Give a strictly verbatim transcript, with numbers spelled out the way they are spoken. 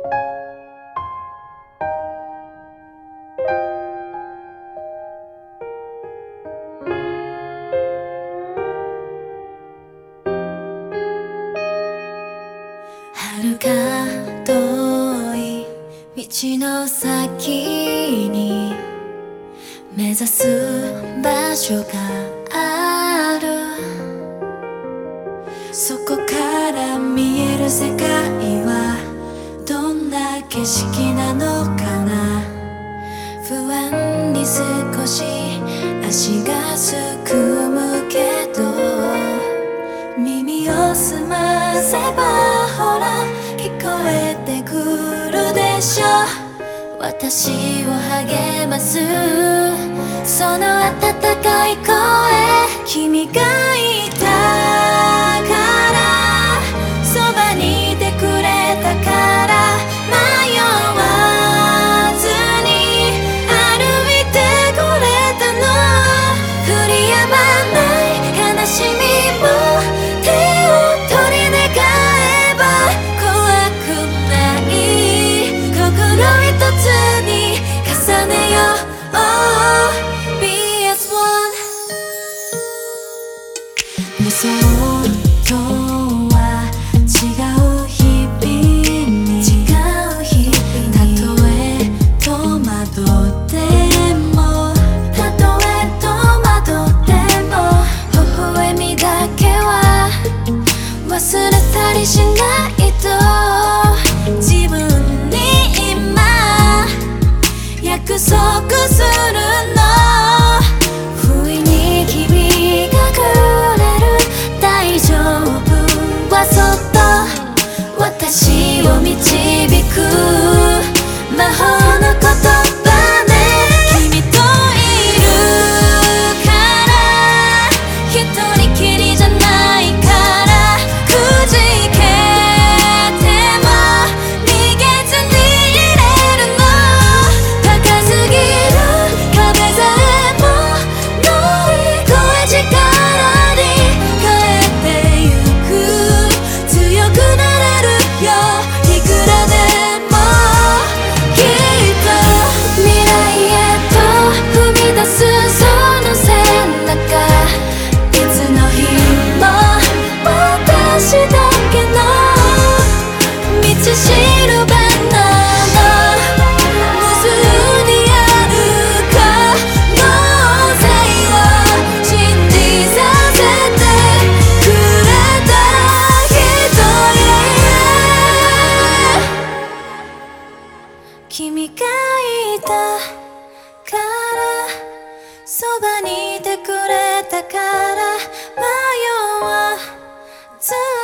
遥か遠い道の先に目指す場所がある。そこから見える世界はどんな景色なのかな。不安に少し足がすくむけど、耳を澄ませばほら聞こえてくるでしょ。私を励ますその温かい声、君がいたからそばにいてくれたから、迷わずに歩いてこれたの。降り止まない悲しみも手を取り願えば怖くない。心一つに重ねよう、oh、ビーエスワン。 理想とは違う日々に、違う日々に、たとえ戸惑っても、たとえ戸惑っても、微笑みだけは忘れたりしないと自分に今約束するの。不意に君がくれる大丈夫はそっと私を導く魔法の言葉ね。君といるから一人きりじゃないから、くじけても逃げずにいれるの。高すぎる壁さえも乗り越え力に変えてゆく。強くなれるよいくらでも。きっと未来へと踏み出すその背中、いつの日も私だけの道しるべなの。無数にある可能性を信じさせてくれた人へ。君がいたからそばにいてくれたから迷わず